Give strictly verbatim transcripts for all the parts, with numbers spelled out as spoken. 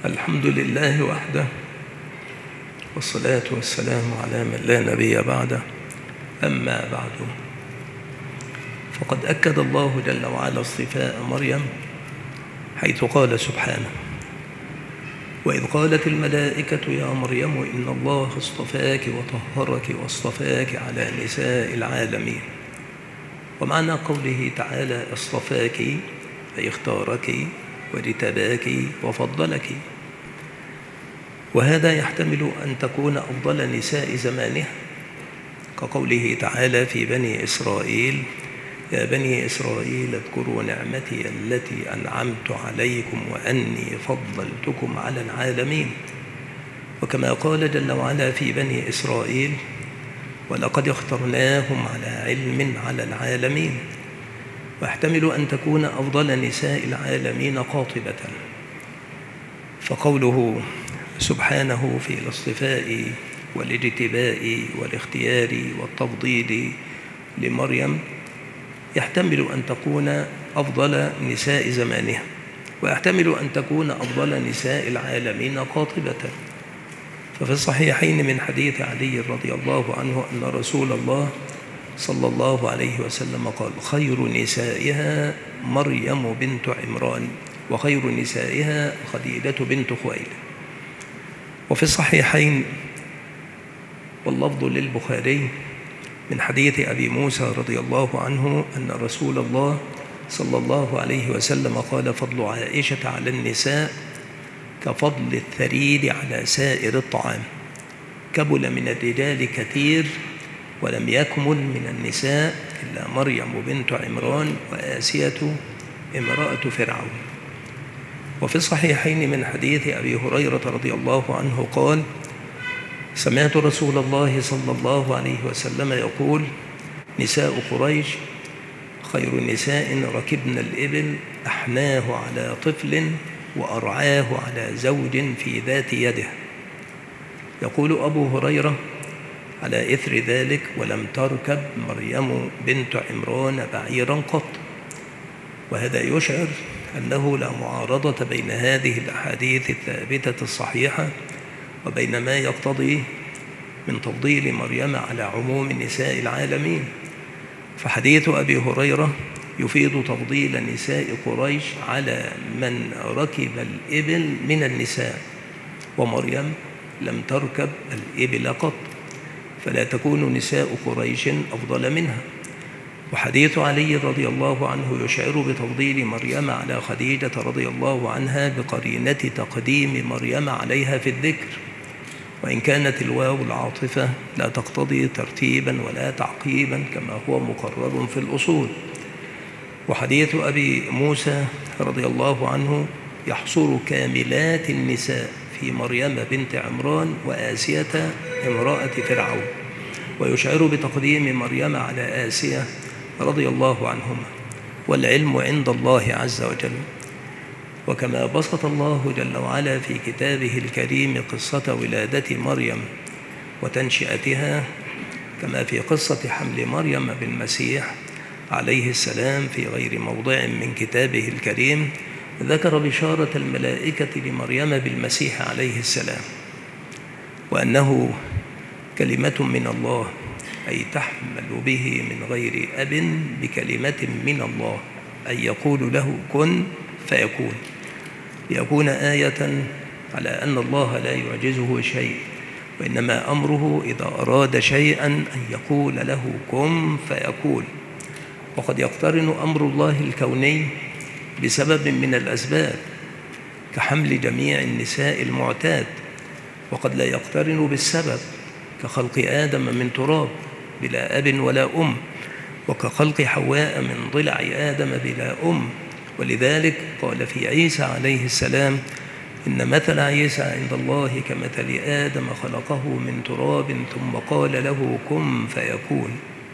الحمد لله وحده، والصلاة والسلام على من لا نبي بعده. أما بعد، فقد أكد الله جل وعلا اصطفاء مريم، حيث قال سبحانه: وإذ قالت الملائكة يا مريم إن الله اصطفاك وطهرك واصطفاك على نساء العالمين. ومعنى قوله تعالى اصطفاك أي اختارك واجتباك وفضلك، وهذا يحتمل أن تكون أفضل نساء زمانها، كقوله تعالى في بني إسرائيل: يا بني إسرائيل اذكروا نعمتي التي أنعمت عليكم وأني فضلتكم على العالمين. وكما قال جل وعلا في بني إسرائيل: ولقد اخترناهم على علم على العالمين. واحتمل أن تكون أفضل نساء العالمين قاطبة، فقوله سبحانه في الاصطفاء والاجتباء والاختيار والتفضيل لمريم يحتمل أن تكون أفضل نساء زمانها، ويحتمل أن تكون أفضل نساء العالمين قاطبة. ففي الصحيحين من حديث علي رضي الله عنه أن رسول الله صلى الله عليه وسلم قال: خير نسائها مريم بنت عمران، وخير نسائها خديجة بنت خويلد. وفي الصحيحين واللفظ للبخاري من حديث أبي موسى رضي الله عنه أن رسول الله صلى الله عليه وسلم قال: فضل عائشة على النساء كفضل الثريد على سائر الطعام، كبل من الرجال كثير ولم يكمل من النساء إلا مريم بنت عمران وآسية امرأة فرعون. وفي الصحيحين من حديث أبي هريرة رضي الله عنه قال: سمعت رسول الله صلى الله عليه وسلم يقول: نساء قريش خير نساء ركبن الإبل أحناه على طفل وأرعاه على زوج في ذات يده. يقول أبو هريرة على إثر ذلك: ولم تركب مريم بنت عمران بعيرا قط. وهذا يشعر أنه لا معارضة بين هذه الأحاديث الثابتة الصحيحة وبين ما يقتضي من تفضيل مريم على عموم نساء العالمين. فحديث أبي هريرة يفيد تفضيل نساء قريش على من ركب الإبل من النساء، ومريم لم تركب الإبل قط، فلا تكون نساء قريش أفضل منها. وحديث علي رضي الله عنه يشعر بتفضيل مريم على خديجة رضي الله عنها بقرينة تقديم مريم عليها في الذكر، وإن كانت الواو العاطفة لا تقتضي ترتيبا ولا تعقيبا كما هو مقرر في الأصول. وحديث أبي موسى رضي الله عنه يحصر كاملات النساء في مريم بنت عمران وآسية امرأة فرعون، ويشعر بتقديم مريم على آسية رضي الله عنهما، والعلم عند الله عز وجل. وكما بسط الله جل وعلا في كتابه الكريم قصة ولادة مريم وتنشئتها، كما في قصة حمل مريم بالمسيح عليه السلام في غير موضع من كتابه الكريم، ذكر بشارة الملائكة لمريم بالمسيح عليه السلام، وأنه كلمة من الله، أي تحمل به من غير أب بكلمة من الله، أي يقول له كن فيكون، ليكون آية على أن الله لا يعجزه شيء، وإنما أمره إذا أراد شيئا أن يقول له كن فيكون. وقد يقترن أمر الله الكوني بسبب من الأسباب كحمل جميع النساء المعتاد، وقد لا يقترن بالسبب كخلق آدم من تراب بلا أب ولا أم، وكخلق حواء من ضلع آدم بلا أم. ولذلك قال في عيسى عليه السلام: إن مثل عيسى عند الله كمثل آدم خلقه من تراب ثم قال له كن فيكون.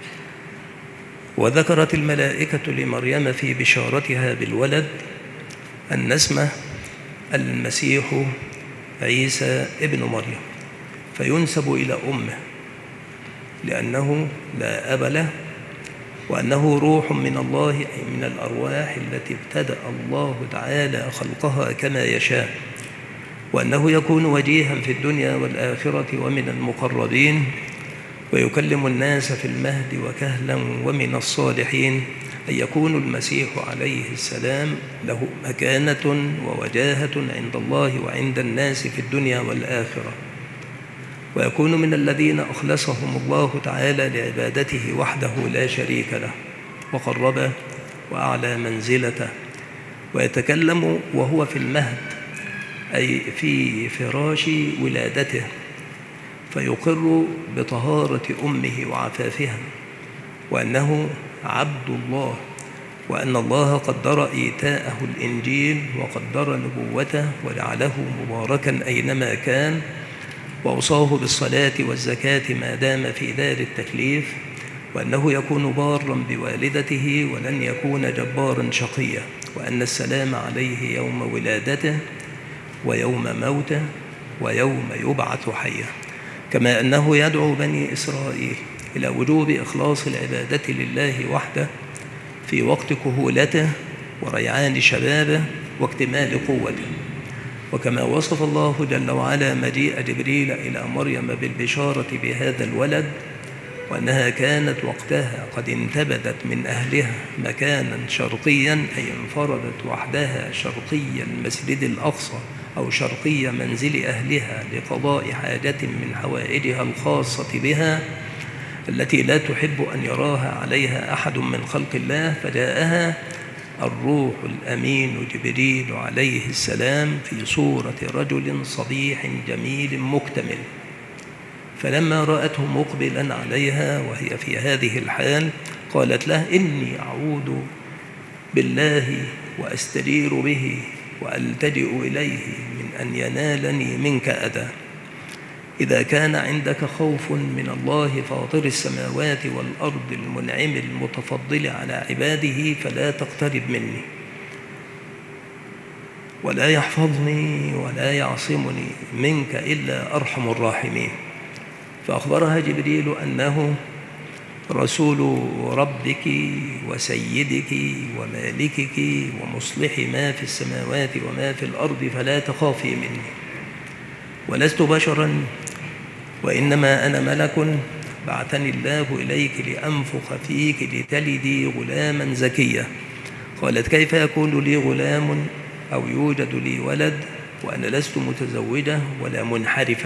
وذكرت الملائكة لمريم في بشارتها بالولد أن اسمه المسيح عيسى ابن مريم، فينسب إلى أمه لأنه لا أب له، وأنه روح من الله، أي من الأرواح التي ابتدأ الله تعالى خلقها كما يشاء. وأنه يكون وجيها في الدنيا والآخرة ومن المقربين، ويكلم الناس في المهد وكهلا ومن الصالحين، أن يكون المسيح عليه السلام له مكانة ووجاهة عند الله وعند الناس في الدنيا والآخرة، ويكون من الذين أخلصهم الله تعالى لعبادته وحده لا شريك له وقربه وأعلى منزلته، ويتكلم وهو في المهد أي في فراش ولادته، فيقر بطهارة أمه وعفافها، وأنه عبد الله، وأن الله قدر إيتاءه الإنجيل وقدر نبوته وجعله مباركا أينما كان، وأوصاه بالصلاة والزكاة ما دام في دار التكليف، وأنه يكون بارا بوالدته ولن يكون جبارا شقيا، وأن السلام عليه يوم ولادته ويوم موته ويوم يبعث حيا، كما أنه يدعو بني إسرائيل إلى وجوب إخلاص العبادة لله وحده في وقت كهولته وريعان شبابه واكتمال قوته. وكما وصف الله جل وعلا مجيء جبريل إلى مريم بالبشارة بهذا الولد، وأنها كانت وقتها قد انتبذت من أهلها مكانا شرقيا، أي انفردت وحدها شرقي المسجد الأقصى أو شرقي منزل أهلها لقضاء حاجة من حوائجها الخاصة بها التي لا تحب أن يراها عليها أحد من خلق الله، فجاءها الروح الأمين جبريل عليه السلام في صورة رجل صبيح جميل مكتمل، فلما رأته مقبلا عليها وهي في هذه الحال قالت له: إني أعوذ بالله وأستجير به وألتجئ إليه من أن ينالني منك أذى. إذا كان عندك خوف من الله فاطر السماوات والأرض المنعم المتفضل على عباده فلا تقترب مني، ولا يحفظني ولا يعصمني منك إلا أرحم الراحمين. فأخبرها جبريل أنه رسول ربك وسيدك ومالكك ومصلح ما في السماوات وما في الأرض، فلا تخافي مني، ولست بشرا وإنما أنا ملك بعثني الله إليك لأنفخ فيك لتلدي غلاما زكيا. قالت: كيف يكون لي غلام أو يوجد لي ولد وأنا لست متزوجة ولا منحرفة؟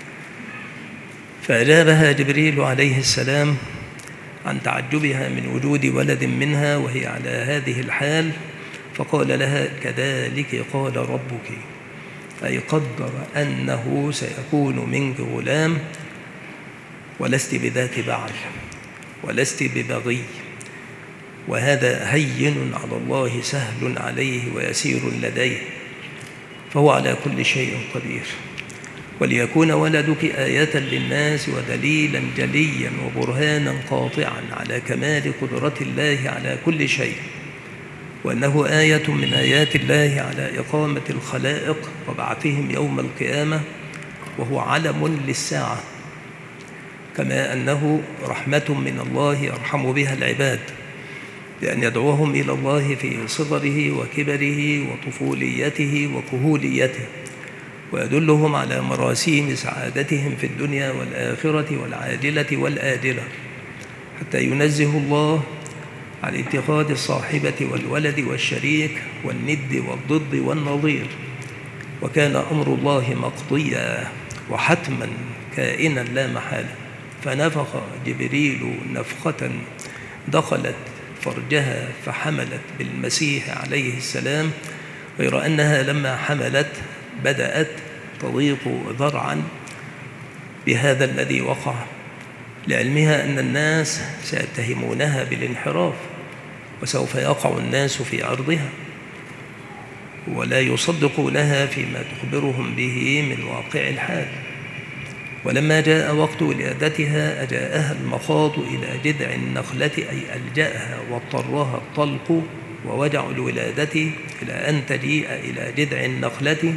فأجابها جبريل عليه السلام عن تعجبها من وجود ولد منها وهي على هذه الحال، فقال لها: كذلك قال ربك، أي قدر أنه سيكون منك غلام، ولست بذات بعل ولست ببغي، وهذا هين على الله سهل عليه ويسير لديه، فهو على كل شيء قدير. وليكون ولدك آية للناس ودليلا جليا وبرهانا قاطعا على كمال قدرة الله على كل شيء، وأنه آية من آيات الله على إقامة الخلائق وبعثهم يوم القيامة، وهو علم للساعة، كما أنه رحمة من الله يرحم بها العباد بأن يدعوهم إلى الله في صغره وكبره وطفوليته وكهوليته، ويدلهم على مراسيم سعادتهم في الدنيا والآخرة والعاجلة والآجلة، حتى ينزه الله عن اتخاذ الصاحبة والولد والشريك والند والضد والنظير. وكان أمر الله مقضيا وحتما كائنا لا محالة، فنفخ جبريل نفخة دخلت فرجها فحملت بالمسيح عليه السلام، غير أنها لما حملت بدأت تضيق ذرعا بهذا الذي وقع، لعلمها أن الناس سيتهمونها بالانحراف، وسوف يقع الناس في أرضها ولا يصدقونها فيما تخبرهم به من واقع الحال. ولما جاء وقت ولادتها أجاءها المخاض إلى جذع النخلة، أي ألجأها واضطرها الطلق ووجع الولادة إلى أن تجيء إلى جذع النخلة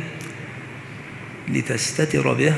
لتستتر به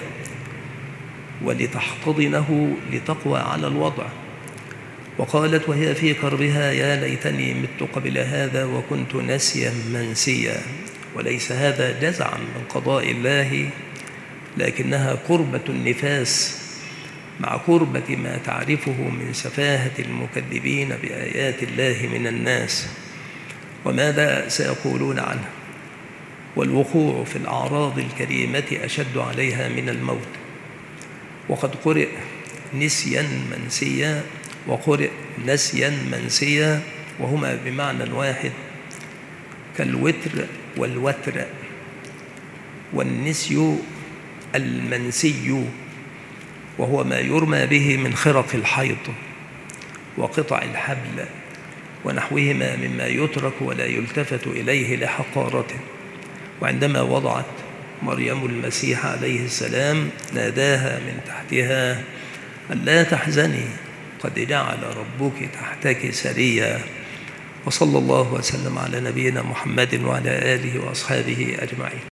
ولتحتضنه لتقوى على الوضع. وقالت وهي في كربها: يا ليتني مت قبل هذا وكنت نسيا منسيا، وليس هذا جزعا من قضاء الله، لكنها قربة النفاس مع قربة ما تعرفه من سفاهة المكذبين بآيات الله من الناس وماذا سيقولون عنها، والوقوع في الأعراض الكريمة أشد عليها من الموت. وقد قرئ نسيا منسيا وقرئ نسيا منسيا، وهما بمعنى واحد كالوتر والوتر. والنسي المنسي وهو ما يرمى به من خرق الحيض وقطع الحبل ونحوهما مما يترك ولا يلتفت إليه لحقارته. وعندما وضعت مريم المسيح عليه السلام ناداها من تحتها ألا تحزني قد جعل ربك تحتك سريا. وصلى الله وسلم على نبينا محمد وعلى آله وأصحابه أجمعين.